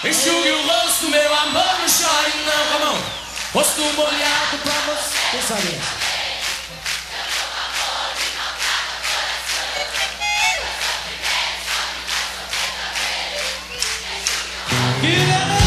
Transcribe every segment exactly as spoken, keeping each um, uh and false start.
Enxugue o rosto, meu amor, não chore não, com a mão. Rosto molhado pra você. Quem sabe? Que beleza!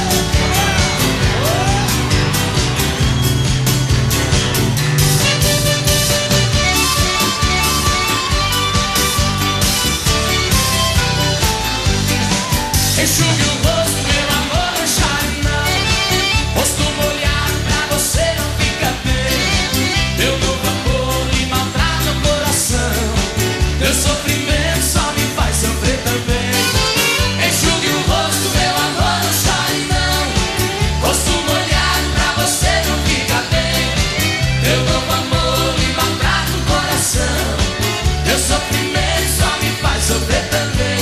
Enxugue o rosto, meu amor, não chore não. Rosto molhado pra você não fica bem. Meu novo amor me maltrata o coração. Meu sofrimento só me faz sofrer também. Enxugue o rosto, meu amor, não chore não. Rosto molhado pra você não fica bem. Meu novo amor me maltrata o coração. Meu sofrimento só me faz sofrer também.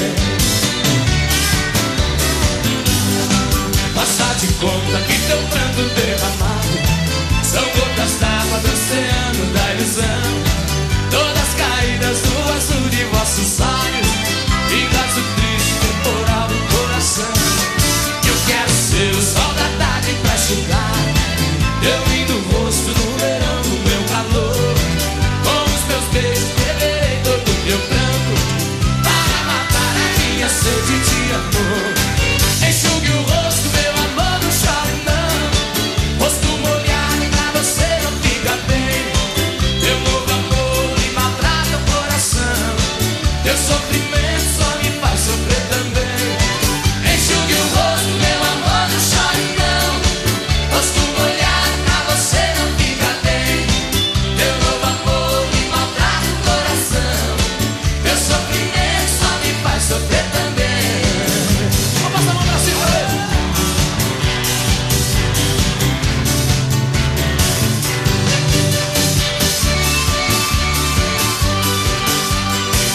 Faça de conta que teu pranto derramado são gotas d'água do oceano da ilusão. Todas caídas do azul de vossos olhos, vingados do triste temporal do coração. Eu quero ser o sol da tarde pra enxugar eu lindo rosto no verão do meu calor. Com os meus beijos beberei todo o meu pranto para matar a minha sede de amor. Enxugue o rosto, meu amor, não chore não. Rosto molhado pra você não fica bem. Meu novo amor me maltrata o coração. Meu sofrimento só me faz sofrer também. Enxugue o rosto, meu amor, não chore não. Rosto molhado pra você não fica bem. Meu novo amor me maltrata o coração. Meu sofrimento só me faz sofrer também. Vamos passar a mão pra cima, valeu!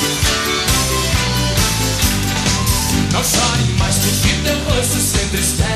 Não chore mais porque teu rosto se entristece.